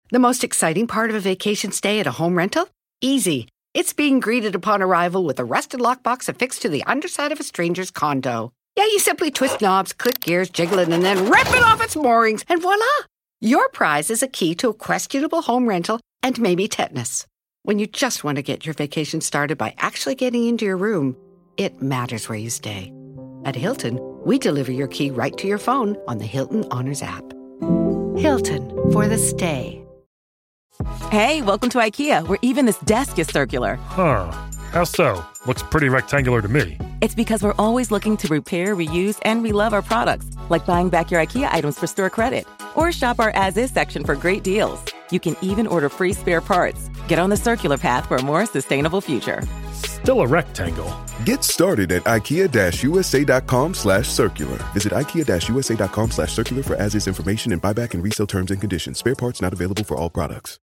The most exciting part of a vacation stay at a home rental? Easy. It's being greeted upon arrival with a rusted lockbox affixed to the underside of a stranger's condo. Yeah, you simply twist knobs, click gears, jiggle it, and then rip it off its moorings, and voila! Your prize is a key to a questionable home rental and maybe tetanus. When you just want to get your vacation started by actually getting into your room, it matters where you stay. At Hilton, we deliver your key right to your phone on the Hilton Honors app. Hilton, for the stay. Hey, welcome to IKEA, where even this desk is circular. Huh. How so? Looks pretty rectangular to me. It's because we're always looking to repair, reuse, and relove our products, like buying back your IKEA items for store credit. Or shop our as-is section for great deals. You can even order free spare parts. Get on the circular path for a more sustainable future. Still a rectangle. Get started at IKEA-USA.com/circular. Visit IKEA-USA.com/circular for as-is information and buyback and resale terms and conditions. Spare parts not available for all products.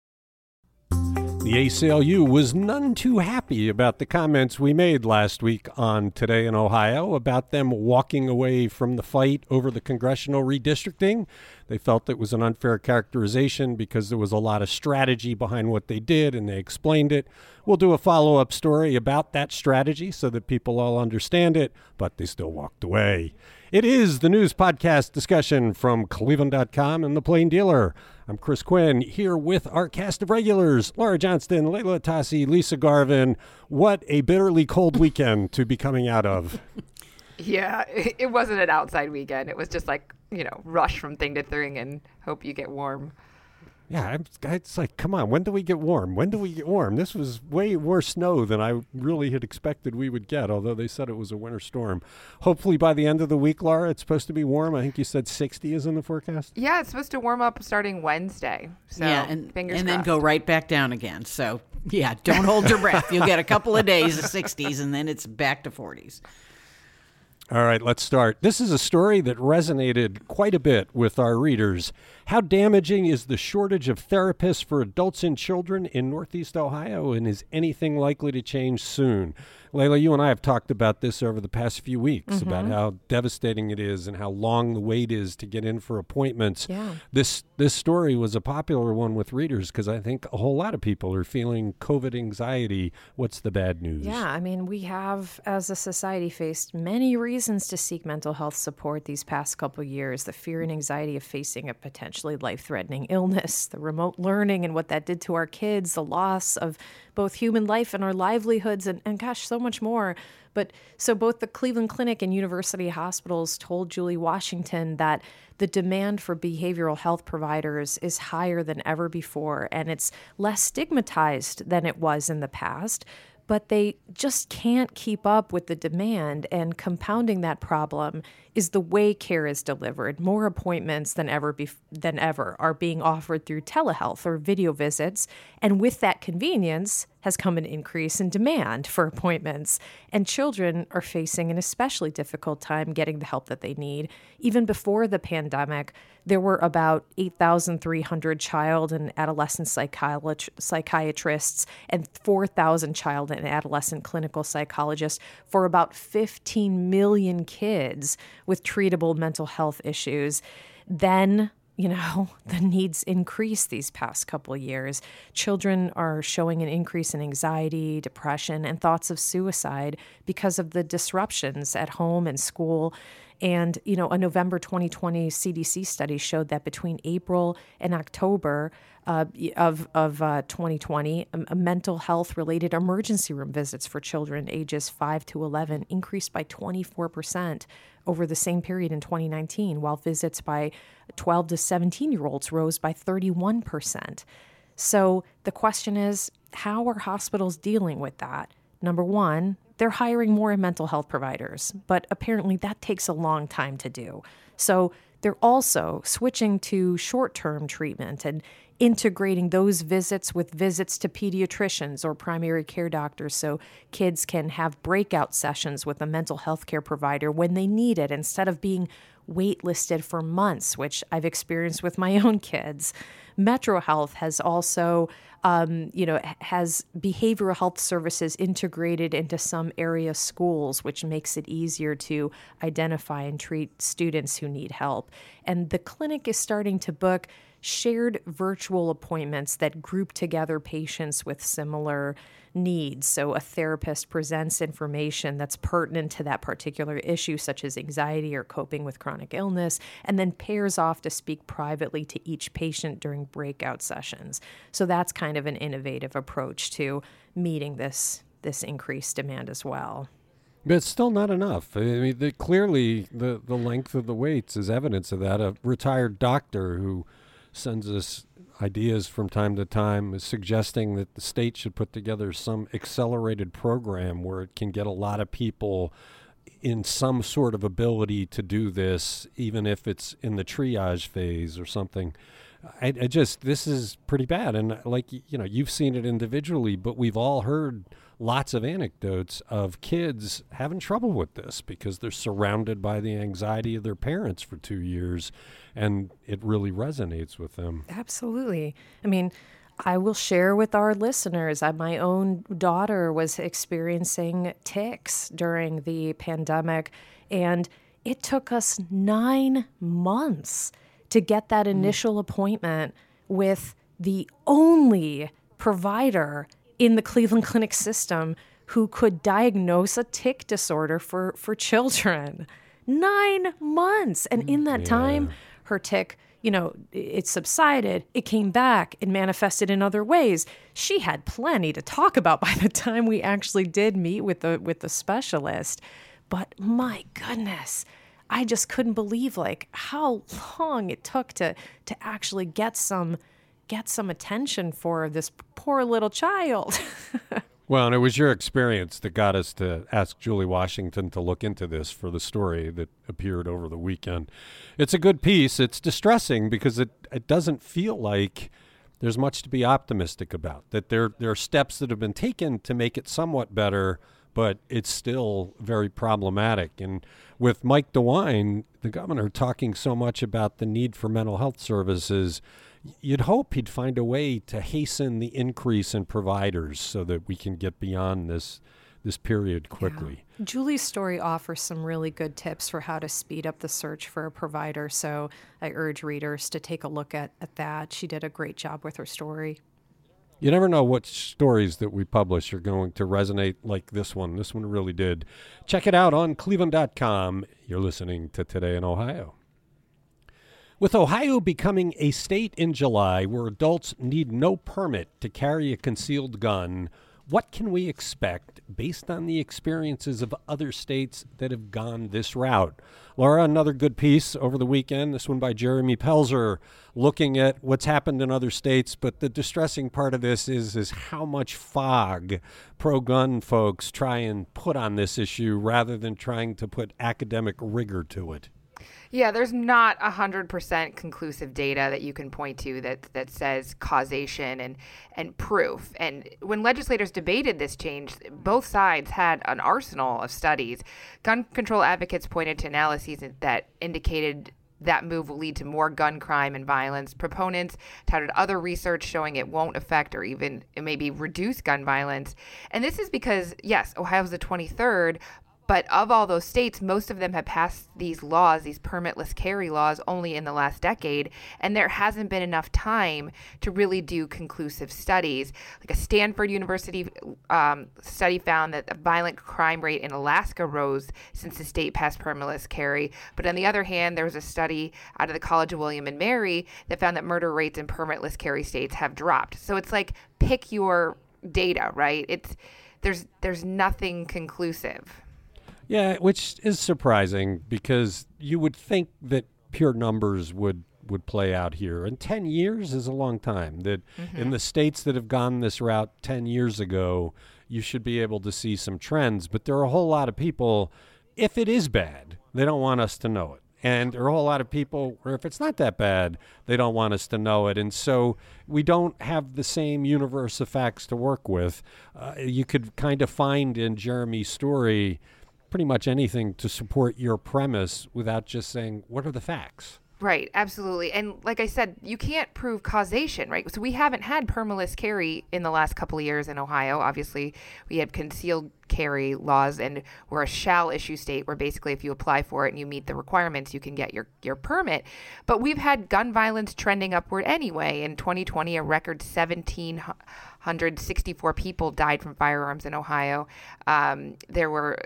The ACLU was none too happy about the comments we made last week on Today in Ohio about them walking away from the fight over the congressional redistricting. They felt it was an unfair characterization because there was a lot of strategy behind what they did, and they explained it. We'll do a follow-up story about that strategy so that people all understand it, but they still walked away. It is the news podcast discussion from Cleveland.com and The Plain Dealer. I'm Chris Quinn, here with our cast of regulars, Laura Johnston, Layla Tassi, Lisa Garvin. What a bitterly cold weekend to be coming out of. Yeah, it wasn't an outside weekend. It was just like, rush from thing to thing and hope you get warm. Yeah, it's like, come on, when do we get warm? When do we get warm? This was way worse snow than I really had expected we would get, although they said it was a winter storm. Hopefully by the end of the week, Laura, it's supposed to be warm. I think you said 60 is in the forecast. Yeah, it's supposed to warm up starting Wednesday. So yeah, and crossed. Then go right back down again. So, yeah, don't hold your breath. You'll get a couple of days of 60s, and then it's back to 40s. All right, let's start. This is a story that resonated quite a bit with our readers. How damaging is the shortage of therapists for adults and children in Northeast Ohio, and is anything likely to change soon? Layla, you and I have talked about this over the past few weeks, about how devastating it is and how long the wait is to get in for appointments. Yeah. This story was a popular one with readers because I think a whole lot of people are feeling COVID anxiety. What's the bad news? Yeah, I mean, we have, as a society, faced many reasons to seek mental health support these past couple of years. The fear and anxiety of facing a potentially life-threatening illness, the remote learning and what that did to our kids, the loss of both human life and our livelihoods, and gosh, so much more. But so both the Cleveland Clinic and University Hospitals told Julie Washington that the demand for behavioral health providers is higher than ever before, and it's less stigmatized than it was in the past. But they just can't keep up with the demand, and compounding that problem is the way care is delivered. More appointments than ever are being offered through telehealth or video visits, and with that convenience has come an increase in demand for appointments. And children are facing an especially difficult time getting the help that they need. Even before the pandemic, there were about 8,300 child and adolescent psychiatrists and 4,000 child and adolescent clinical psychologists for about 15 million kids with treatable mental health issues. Then, the needs increase these past couple of years. Children are showing an increase in anxiety, depression, and thoughts of suicide because of the disruptions at home and school. And, a November 2020 CDC study showed that between April and October of 2020, mental health-related emergency room visits for children ages 5 to 11 increased by 24% over the same period in 2019, while visits by 12 to 17-year-olds rose by 31%. So the question is, how are hospitals dealing with that? Number one, they're hiring more mental health providers, but apparently that takes a long time to do. So they're also switching to short-term treatment and integrating those visits with visits to pediatricians or primary care doctors so kids can have breakout sessions with a mental health care provider when they need it instead of being waitlisted for months, which I've experienced with my own kids. Metro Health has also, has behavioral health services integrated into some area schools, which makes it easier to identify and treat students who need help. And the clinic is starting to book shared virtual appointments that group together patients with similar needs. So a therapist presents information that's pertinent to that particular issue, such as anxiety or coping with chronic illness, and then pairs off to speak privately to each patient during breakout sessions. So that's kind of an innovative approach to meeting this increased demand as well. But it's still not enough. I mean, clearly the length of the waits is evidence of that. A retired doctor who sends us ideas from time to time is suggesting that the state should put together some accelerated program where it can get a lot of people in some sort of ability to do this, even if it's in the triage phase or something. This is pretty bad. And like, you've seen it individually, but we've all heard lots of anecdotes of kids having trouble with this because they're surrounded by the anxiety of their parents for 2 years, and it really resonates with them. Absolutely. I mean, I will share with our listeners, my own daughter was experiencing tics during the pandemic, and it took us 9 months to get that initial appointment with the only provider in the Cleveland Clinic system who could diagnose a tic disorder for children. 9 months. And in that time, her tic, it subsided, it came back, it manifested in other ways. She had plenty to talk about by the time we actually did meet with the specialist. But my goodness, I just couldn't believe how long it took to actually get some attention for this poor little child. Well, and it was your experience that got us to ask Julie Washington to look into this for the story that appeared over the weekend. It's a good piece. It's distressing because it doesn't feel like there's much to be optimistic about, that there are steps that have been taken to make it somewhat better, but it's still very problematic. And with Mike DeWine, the governor, talking so much about the need for mental health services, you'd hope he'd find a way to hasten the increase in providers so that we can get beyond this period quickly. Yeah. Julie's story offers some really good tips for how to speed up the search for a provider, so I urge readers to take a look at that. She did a great job with her story. You never know what stories that we publish are going to resonate like this one. This one really did. Check it out on cleveland.com. You're listening to Today in Ohio. With Ohio becoming a state in July where adults need no permit to carry a concealed gun, what can we expect based on the experiences of other states that have gone this route? Laura, another good piece over the weekend, this one by Jeremy Pelzer, looking at what's happened in other states. But the distressing part of this is how much fog pro-gun folks try and put on this issue rather than trying to put academic rigor to it. Yeah, there's not 100% conclusive data that you can point to that says causation and proof. And when legislators debated this change, both sides had an arsenal of studies. Gun control advocates pointed to analyses that indicated that move will lead to more gun crime and violence. Proponents touted other research showing it won't affect or even maybe reduce gun violence. And this is because, yes, Ohio's the 23rd, but of all those states, most of them have passed these laws, these permitless carry laws, only in the last decade, and there hasn't been enough time to really do conclusive studies. Like a Stanford University study found that the violent crime rate in Alaska rose since the state passed permitless carry. But on the other hand, there was a study out of the College of William and Mary that found that murder rates in permitless carry states have dropped. So it's like, pick your data, right? There's nothing conclusive. Yeah, which is surprising because you would think that pure numbers would play out here. And 10 years is a long time. That in the states that have gone this route 10 years ago, you should be able to see some trends. But there are a whole lot of people, if it is bad, they don't want us to know it. And there are a whole lot of people where if it's not that bad, they don't want us to know it. And so we don't have the same universe of facts to work with. You could kind of find in Jeremy's story pretty much anything to support your premise without just saying, what are the facts? Right, absolutely. And like I said, you can't prove causation, right? So we haven't had permitless carry in the last couple of years in Ohio. Obviously, we had concealed carry laws, and we're a shall issue state where basically if you apply for it and you meet the requirements, you can get your permit. But we've had gun violence trending upward anyway. In 2020, a record 1,764 people died from firearms in Ohio. There were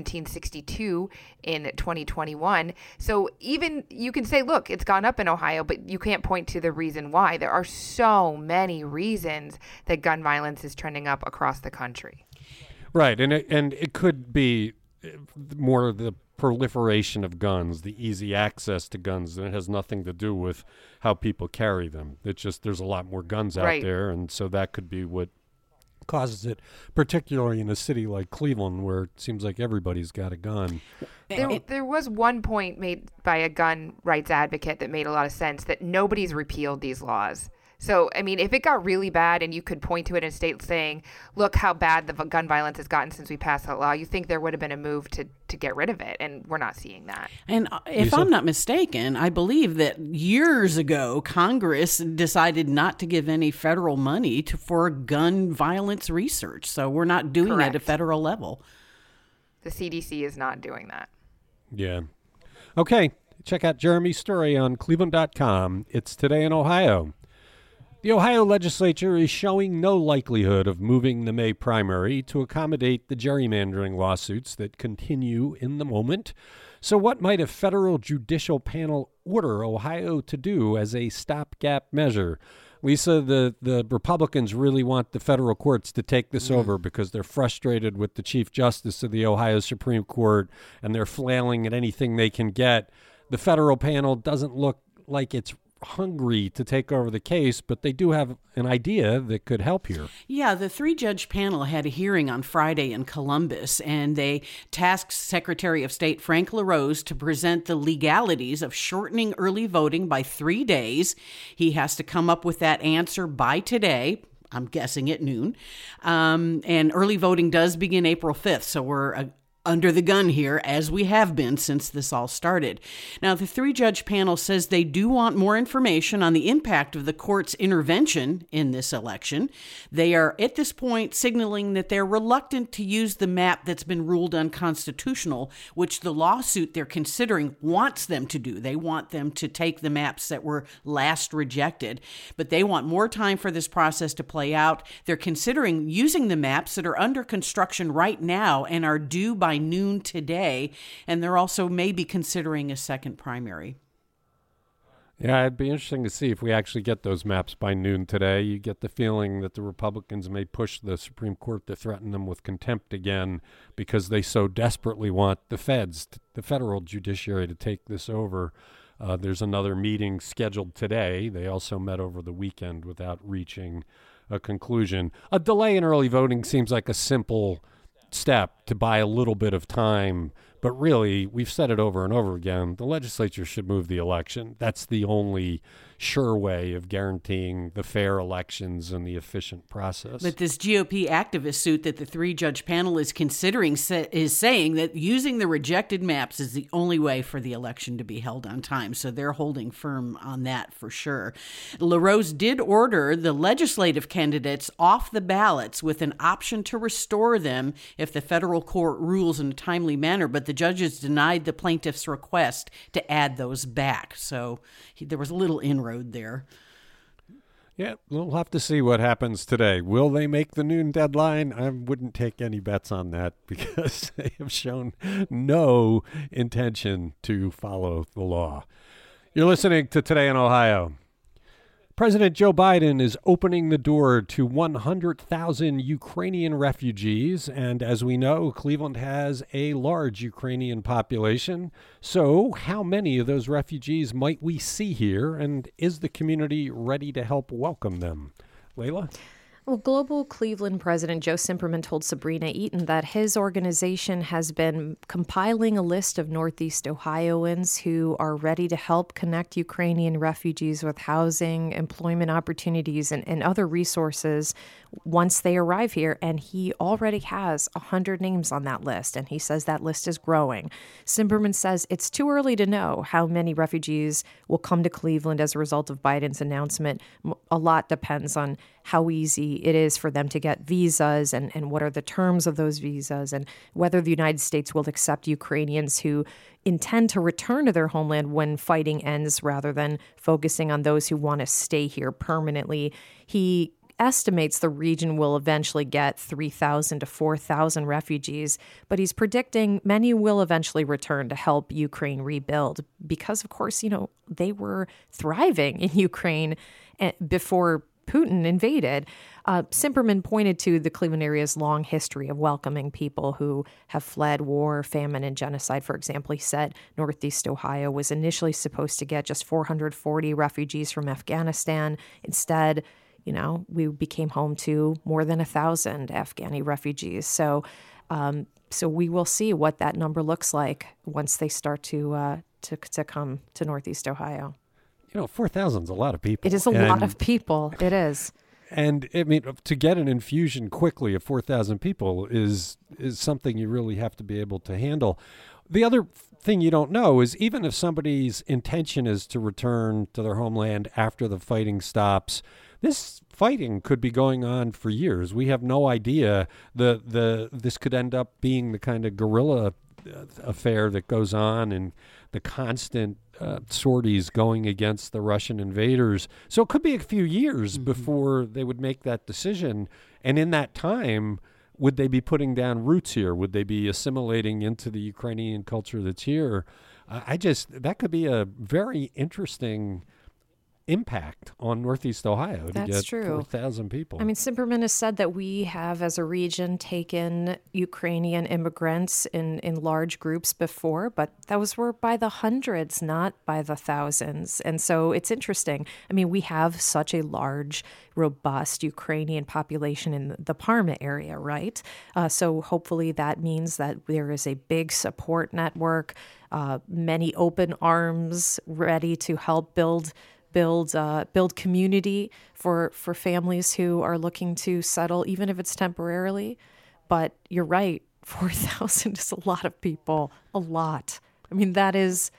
1,762 in 2021. So even you can say, look, it's gone up in Ohio, but you can't point to the reason why. There are so many reasons that gun violence is trending up across the country. Right, and it could be more the proliferation of guns, the easy access to guns, and it has nothing to do with how people carry them. It's just there's a lot more guns out there, and so that could be what causes it, particularly in a city like Cleveland where it seems like everybody's got a gun. There was one point made by a gun rights advocate that made a lot of sense, that nobody's repealed these laws. So, I mean, if it got really bad and you could point to it in a state saying, look how bad the gun violence has gotten since we passed that law, you think there would have been a move to get rid of it. And we're not seeing that. And if I'm not mistaken, I believe that years ago, Congress decided not to give any federal money for gun violence research. So we're not doing that at a federal level. The CDC is not doing that. Yeah. Okay. Check out Jeremy's story on Cleveland.com. It's Today in Ohio. The Ohio legislature is showing no likelihood of moving the May primary to accommodate the gerrymandering lawsuits that continue in the moment. So what might a federal judicial panel order Ohio to do as a stopgap measure? Lisa, the Republicans really want the federal courts to take this over because they're frustrated with the Chief Justice of the Ohio Supreme Court, and they're flailing at anything they can get. The federal panel doesn't look like it's hungry to take over the case, but they do have an idea that could help here. Yeah, the 3-judge panel had a hearing on Friday in Columbus, and they tasked Secretary of State Frank LaRose to present the legalities of shortening early voting by 3 days. He has to come up with that answer by today. I'm guessing at noon. And early voting does begin April 5th, so we're under the gun here, as we have been since this all started. Now, the 3-judge panel says they do want more information on the impact of the court's intervention in this election. They are, at this point, signaling that they're reluctant to use the map that's been ruled unconstitutional, which the lawsuit they're considering wants them to do. They want them to take the maps that were last rejected, but they want more time for this process to play out. They're considering using the maps that are under construction right now and are due by noon today, and they're also maybe considering a second primary. Yeah, it'd be interesting to see if we actually get those maps by noon today. You get the feeling that the Republicans may push the Supreme Court to threaten them with contempt again because they so desperately want the federal judiciary to take this over. There's another meeting scheduled today. They also met over the weekend without reaching a conclusion. A delay in early voting seems like a simple step to buy a little bit of time, but really, we've said it over and over again, the legislature should move the election. That's the only sure way of guaranteeing the fair elections and the efficient process. But this GOP activist suit that the 3-judge panel is considering is saying that using the rejected maps is the only way for the election to be held on time. So they're holding firm on that for sure. LaRose did order the legislative candidates off the ballots with an option to restore them if the federal court rules in a timely manner, but the judges denied the plaintiff's request to add those back. So there was a little inroad there. Yeah, we'll have to see what happens today. Will they make the noon deadline? I wouldn't take any bets on that because they have shown no intention to follow the law. You're listening to Today in Ohio. President Joe Biden is opening the door to 100,000 Ukrainian refugees, and as we know, Cleveland has a large Ukrainian population. So how many of those refugees might we see here, and is the community ready to help welcome them? Layla? Well, Global Cleveland President Joe Simperman told Sabrina Eaton that his organization has been compiling a list of Northeast Ohioans who are ready to help connect Ukrainian refugees with housing, employment opportunities, and other resources once they arrive here. And he already has 100 names on that list, and he says that list is growing. Simperman says it's too early to know how many refugees will come to Cleveland as a result of Biden's announcement. A lot depends on how easy easy it is for them to get visas and what are the terms of those visas and whether the United States will accept Ukrainians who intend to return to their homeland when fighting ends rather than focusing on those who want to stay here permanently. He estimates the region will eventually get 3,000 to 4,000 refugees, but he's predicting many will eventually return to help Ukraine rebuild because, of course, they were thriving in Ukraine before Putin invaded. Simperman pointed to the Cleveland area's long history of welcoming people who have fled war, famine, and genocide. For example, he said Northeast Ohio was initially supposed to get just 440 refugees from Afghanistan. Instead, we became home to more than 1,000 Afghani refugees. So we will see what that number looks like once they start to come to Northeast Ohio. 4,000 is a lot of people. It is a lot of people. It is. And I mean, to get an infusion quickly of 4,000 people is something you really have to be able to handle. The other thing you don't know is even if somebody's intention is to return to their homeland after the fighting stops, this fighting could be going on for years. We have no idea. This could end up being the kind of guerrilla affair that goes on and the constant sorties going against the Russian invaders. So it could be a few years before they would make that decision. And in that time, would they be putting down roots here? Would they be assimilating into the Ukrainian culture that's here? That could be a very interesting impact on Northeast Ohio to get 4,000 people. I mean, Simperman has said that we have, as a region, taken Ukrainian immigrants in large groups before, but those were by the hundreds, not by the thousands. And so it's interesting. I mean, we have such a large, robust Ukrainian population in the Parma area, right? So hopefully that means that there is a big support network, many open arms ready to help build community for families who are looking to settle, even if it's temporarily. But you're right, 4,000 is a lot of people, a lot. I mean, that's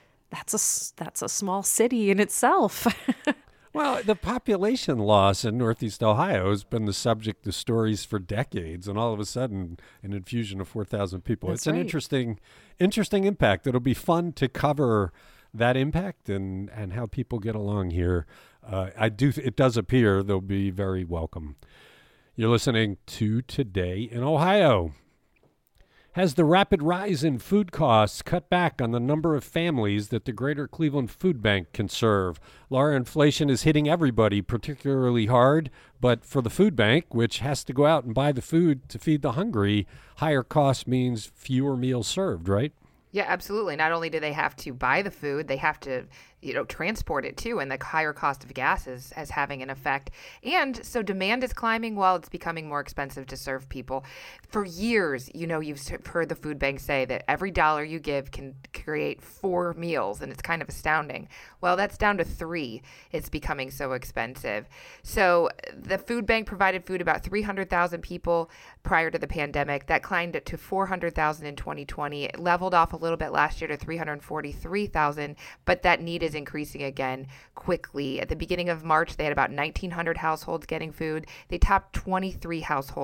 a small city in itself. Well, the population loss in Northeast Ohio has been the subject of stories for decades, and all of a sudden, an infusion of 4,000 people. It's an interesting impact. It'll be fun to cover that impact and how people get along here. It does appear they'll be very welcome. You're listening to Today in Ohio. Has the rapid rise in food costs cut back on the number of families that the Greater Cleveland Food Bank can serve? Laura, inflation is hitting everybody particularly hard, but for the food bank, which has to go out and buy the food to feed the hungry, higher cost means fewer meals served, right? Yeah, absolutely. Not only do they have to buy the food, they have to, transport it too. And the higher cost of gas is having an effect. And so demand is climbing while it's becoming more expensive to serve people. For years, you've heard the food bank say that every dollar you give can create 4 meals. And it's kind of astounding. Well, that's down to 3. It's becoming so expensive. So the food bank provided food about 300,000 people prior to the pandemic. That climbed to 400,000 in 2020. It leveled off a little bit last year to 343,000, but that need is increasing again quickly. At the beginning of March, they had about 1,900 households getting food. They topped 2,300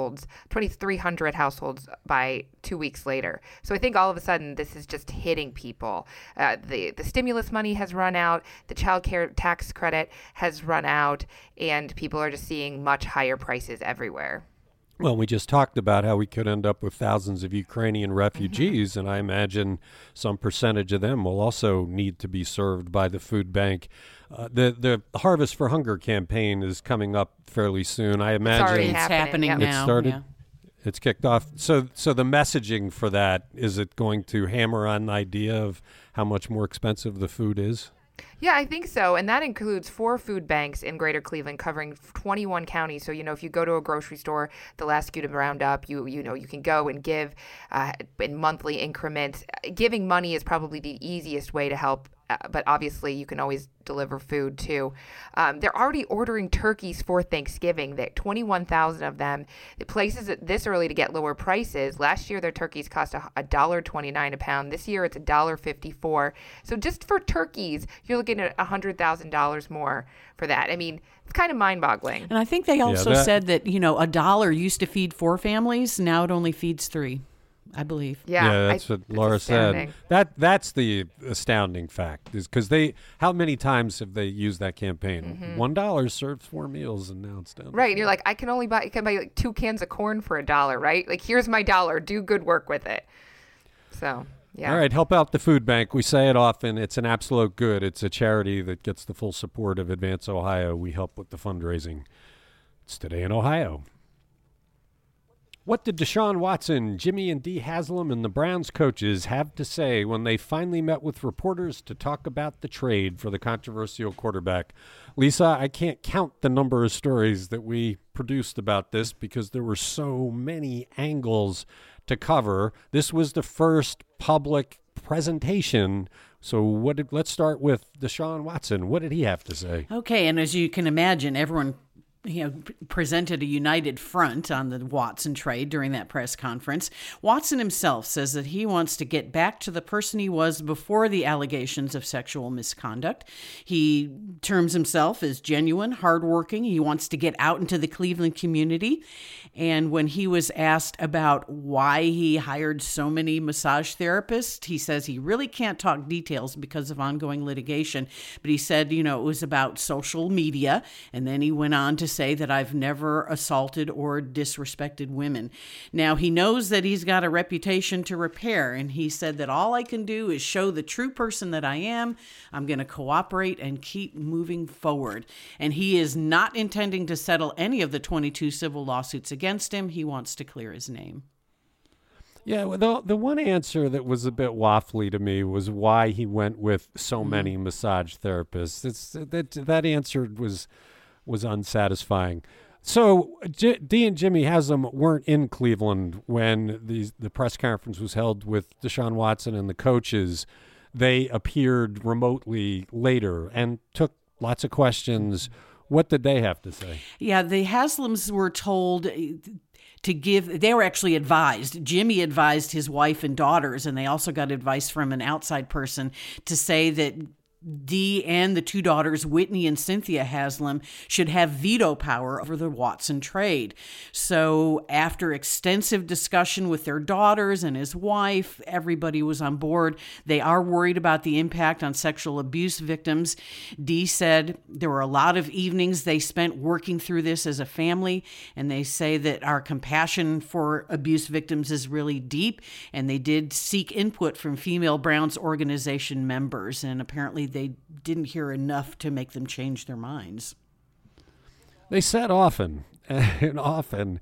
households by 2 weeks later. So I think all of a sudden this is just hitting people. The stimulus money has run out, the child care tax credit has run out, and people are just seeing much higher prices everywhere. Well, we just talked about how we could end up with thousands of Ukrainian refugees, and I imagine some percentage of them will also need to be served by the food bank. The Harvest for Hunger campaign is coming up fairly soon. I imagine it's happening now. It started. Yeah. It's kicked off. So the messaging for that, is it going to hammer on the idea of how much more expensive the food is? Yeah, I think so. And that includes 4 food banks in Greater Cleveland covering 21 counties. So, if you go to a grocery store, they'll ask you to round up. You can go and give in monthly increments. Giving money is probably the easiest way to help but obviously you can always deliver food too. They're already ordering turkeys for Thanksgiving. That 21,000 of them. The places this early to get lower prices. Last year their turkeys cost $1.29 a pound. This year it's $1.54. So just for turkeys, you're looking at $100,000 more for that. I mean, it's kind of mind-boggling. And I think they also said that, $1 used to feed 4 families. Now it only feeds 3. I believe. Yeah, that's what Laura said. That's the astounding fact, is because how many times have they used that campaign? $1 serves 4 meals, and now it's down. Right, and you're like, I can buy like 2 cans of corn for $1, right? Like, here's my $1. Do good work with it. So, yeah. All right, help out the food bank. We say it often. It's an absolute good. It's a charity that gets the full support of Advance Ohio. We help with the fundraising. It's Today in Ohio. What did Deshaun Watson, Jimmy and Dee Haslam, and the Browns coaches have to say when they finally met with reporters to talk about the trade for the controversial quarterback? Lisa, I can't count the number of stories that we produced about this because there were so many angles to cover. This was the first public presentation. So let's start with Deshaun Watson. What did he have to say? Okay, and as you can imagine, everyone presented a united front on the Watson trade during that press conference. Watson himself says that he wants to get back to the person he was before the allegations of sexual misconduct. He terms himself as genuine, hardworking. He wants to get out into the Cleveland community. And when he was asked about why he hired so many massage therapists, he says he really can't talk details because of ongoing litigation. But he said, it was about social media. And then he went on to say that I've never assaulted or disrespected women. Now, he knows that he's got a reputation to repair, and he said that all I can do is show the true person that I am. I'm going to cooperate and keep moving forward. And he is not intending to settle any of the 22 civil lawsuits against him. He wants to clear his name. Yeah, well, the one answer that was a bit waffly to me was why he went with so many massage therapists. That answer was unsatisfying. So Dee and Jimmy Haslam weren't in Cleveland when the press conference was held with Deshaun Watson and the coaches. They appeared remotely later and took lots of questions. What did they have to say? Yeah, the Haslams were told they were actually advised. Jimmy advised his wife and daughters, and they also got advice from an outside person to say that Dee and the 2 daughters, Whitney and Cynthia Haslam, should have veto power over the Watson trade. So after extensive discussion with their daughters and his wife, everybody was on board. They are worried about the impact on sexual abuse victims. Dee said there were a lot of evenings they spent working through this as a family, and they say that our compassion for abuse victims is really deep, and they did seek input from female Browns organization members, and apparently they didn't hear enough to make them change their minds. They said often, and often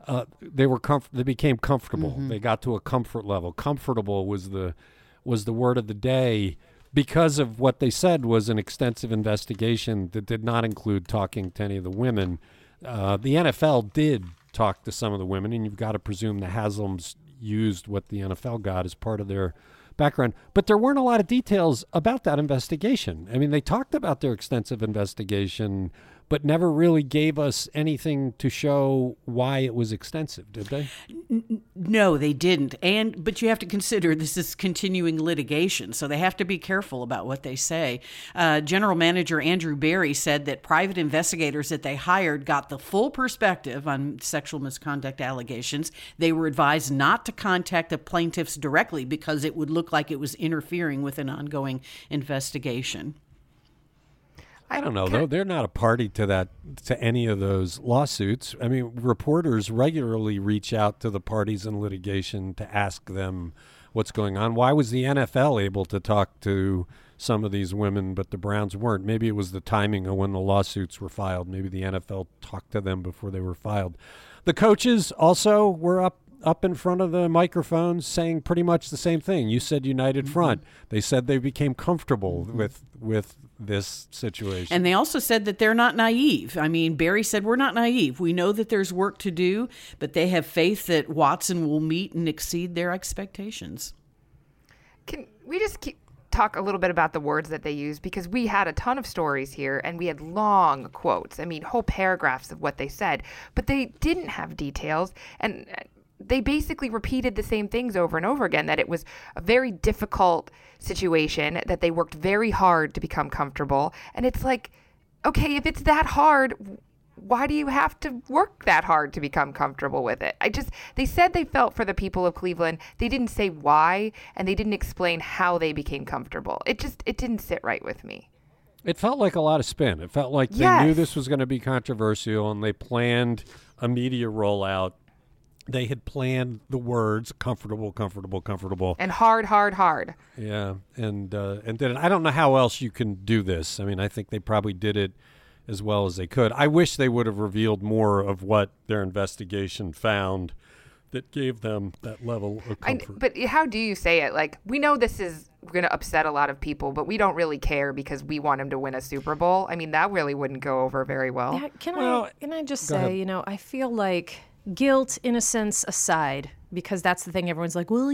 they became comfortable. Mm-hmm. They got to a comfort level. Comfortable was the word of the day because of what they said was an extensive investigation that did not include talking to any of the women. The NFL did talk to some of the women, and you've got to presume the Haslams used what the NFL got as part of their background, but there weren't a lot of details about that investigation. I mean, they talked about their extensive investigation, but never really gave us anything to show why it was extensive, did they? No, they didn't. But you have to consider this is continuing litigation, so they have to be careful about what they say. General Manager Andrew Berry said that private investigators that they hired got the full perspective on sexual misconduct allegations. They were advised not to contact the plaintiffs directly because it would look like it was interfering with an ongoing investigation. I don't know, though. They're not a party to any of those lawsuits. I mean, reporters regularly reach out to the parties in litigation to ask them what's going on. Why was the NFL able to talk to some of these women, but the Browns weren't? Maybe it was the timing of when the lawsuits were filed. Maybe the NFL talked to them before they were filed. The coaches also were up in front of the microphones saying pretty much the same thing. You said united front. They said they became comfortable with this situation. And they also said that they're not naive. I mean, Barry said, we're not naive. We know that there's work to do, but they have faith that Watson will meet and exceed their expectations. Can we just talk a little bit about the words that they used, because we had a ton of stories here and we had long quotes. I mean, whole paragraphs of what they said, but they didn't have details. And they basically repeated the same things over and over again, that it was a very difficult situation, that they worked very hard to become comfortable. And it's like, okay, if it's that hard, why do you have to work that hard to become comfortable with it? They said they felt for the people of Cleveland. They didn't say why, and they didn't explain how they became comfortable. It didn't sit right with me. It felt like a lot of spin. It felt like they knew this was going to be controversial, and they planned a media rollout. They had planned the words comfortable, comfortable, comfortable. And hard, hard, hard. Yeah, and did it. I don't know how else you can do this. I mean, I think they probably did it as well as they could. I wish they would have revealed more of what their investigation found that gave them that level of comfort. But how do you say it? Like, we know this is going to upset a lot of people, but we don't really care because we want him to win a Super Bowl. I mean, that really wouldn't go over very well. Yeah, can I just say, I feel like guilt, innocence aside, because that's the thing. Everyone's like, well,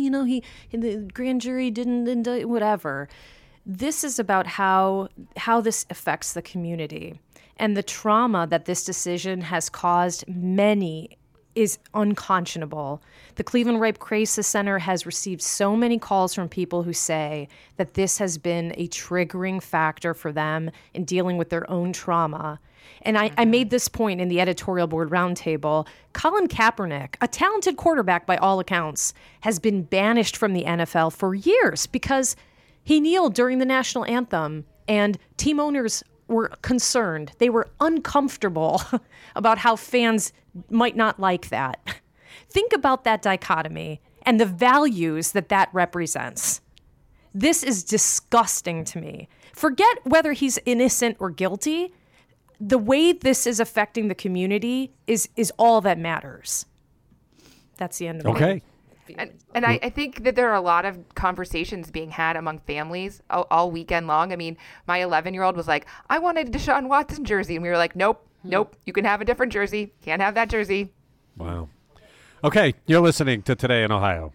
the grand jury didn't indict, whatever. This is about how this affects the community. And the trauma that this decision has caused many is unconscionable. The Cleveland Rape Crisis Center has received so many calls from people who say that this has been a triggering factor for them in dealing with their own trauma. And I made this point in the editorial board roundtable. Colin Kaepernick, a talented quarterback by all accounts, has been banished from the NFL for years because he kneeled during the national anthem, and team owners were concerned. They were uncomfortable about how fans might not like that. Think about that dichotomy and the values that represents. This is disgusting to me. Forget whether he's innocent or guilty. The way this is affecting the community is all that matters. That's the end of it. Okay. And I think that there are a lot of conversations being had among families all weekend long. I mean, my 11-year-old was like, I wanted a Deshaun Watson jersey. And we were like, nope, you can have a different jersey. Can't have that jersey. Wow. Okay, you're listening to Today in Ohio.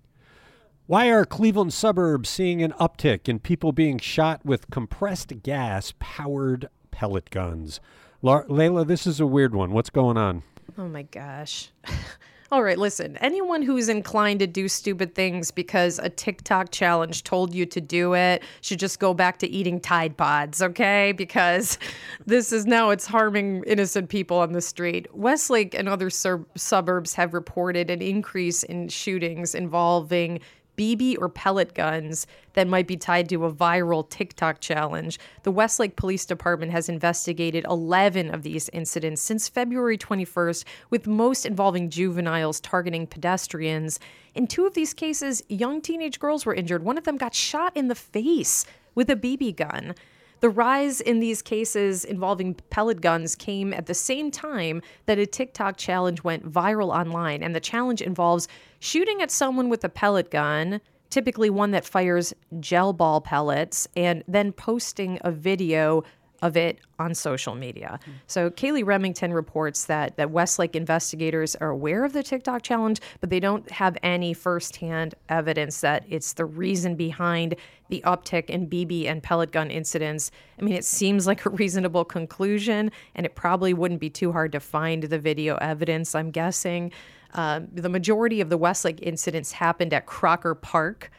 Why are Cleveland suburbs seeing an uptick in people being shot with compressed gas-powered pellet guns? Layla, this is a weird one. What's going on? Oh, my gosh. All right, listen, anyone who's inclined to do stupid things because a TikTok challenge told you to do it should just go back to eating Tide Pods, okay? Because it's harming innocent people on the street. Westlake and other suburbs have reported an increase in shootings involving BB or pellet guns that might be tied to a viral TikTok challenge. The Westlake Police Department has investigated 11 of these incidents since February 21st, with most involving juveniles targeting pedestrians. In 2 of these cases, young teenage girls were injured. One of them got shot in the face with a BB gun. The rise in these cases involving pellet guns came at the same time that a TikTok challenge went viral online, and the challenge involves shooting at someone with a pellet gun, typically one that fires gel ball pellets, and then posting a video of it on social media. So Kaylee Remington reports that Westlake investigators are aware of the TikTok challenge, but they don't have any firsthand evidence that it's the reason behind the uptick in BB and pellet gun incidents. I mean, it seems like a reasonable conclusion, and it probably wouldn't be too hard to find the video evidence, I'm guessing. The majority of the Westlake incidents happened at Crocker Park.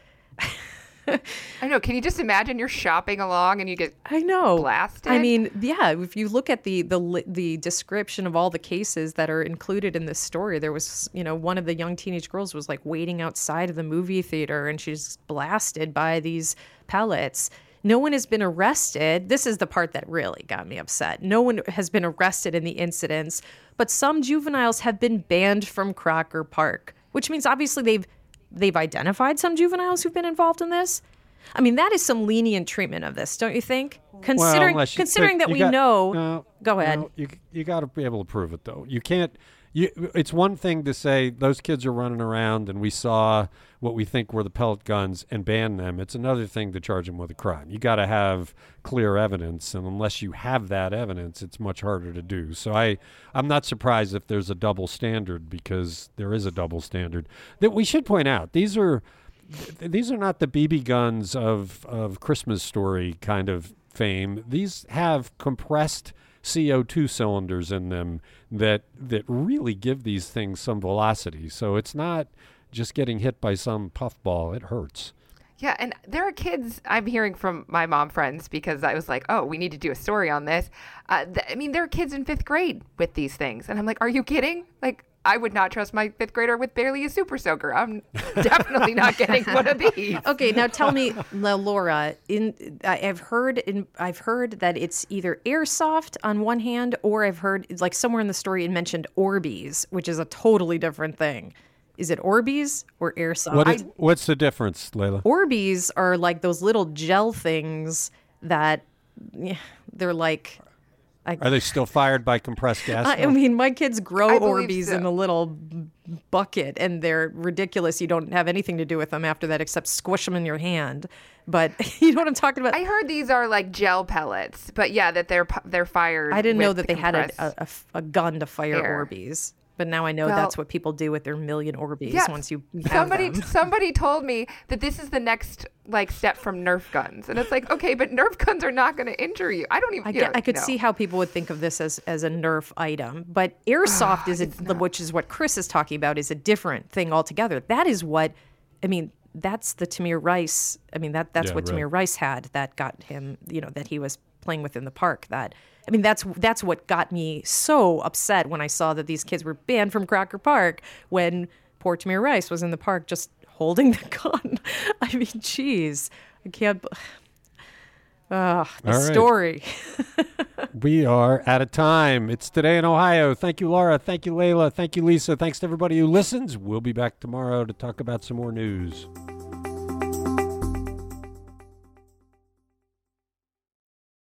I know. Can you just imagine you're shopping along and you get blasted? I mean, yeah, if you look at the description of all the cases that are included in this story, there was, one of the young teenage girls was like waiting outside of the movie theater and she's blasted by these pellets. No one has been arrested. This is the part that really got me upset. No one has been arrested in the incidents, but some juveniles have been banned from Crocker Park, which means obviously they've identified some juveniles who've been involved in this. I mean, that is some lenient treatment of this, don't you think? Considering that we know. Go ahead. No, you got to be able to prove it, though. You can't. It's one thing to say those kids are running around and we saw what we think were the pellet guns and ban them. It's another thing to charge them with a crime. You got to have clear evidence, and unless you have that evidence, it's much harder to do. So I'm not surprised if there's a double standard, because there is a double standard. That we should point out, these are these are not the BB guns of Christmas Story kind of fame. These have compressed CO2 cylinders in them that really give these things some velocity. So it's not just getting hit by some puffball. It hurts. Yeah, and there are kids I'm hearing from my mom friends, because I was like, oh, we need to do a story on this. There are kids in 5th grade with these things. And I'm like, are you kidding? Like, I would not trust my 5th grader with barely a super soaker. I'm definitely not getting one of these. Okay, now tell me, Laura, I've heard that it's either airsoft on one hand, or I've heard, like, somewhere in the story it mentioned Orbeez, which is a totally different thing. Is it Orbeez or airsoft? What's the difference, Layla? Orbeez are like those little gel things that they're like... Are they still fired by compressed gas? I mean, my kids grow Orbeez in a little bucket, and they're ridiculous. You don't have anything to do with them after that except squish them in your hand. But you know what I'm talking about? I heard these are like gel pellets, but yeah, that they're fired. I didn't know that they had a gun to fire air. Orbeez. But now I know that's what people do with their million Orbeez once you have them. Somebody told me that this is the next step from Nerf guns. And it's like, okay, but Nerf guns are not going to injure you. I don't even I could see how people would think of this as a Nerf item. But airsoft which is what Chris is talking about, is a different thing altogether. That is what, that's the Tamir Rice. That's what Tamir Rice had that got him, that he was playing with in the park. That's what got me so upset when I saw that these kids were banned from Crocker Park when poor Tamir Rice was in the park just holding the gun. Geez, I can't. Story. We are out of time. It's Today in Ohio. Thank you, Laura. Thank you, Layla. Thank you, Lisa. Thanks to everybody who listens. We'll be back tomorrow to talk about some more news.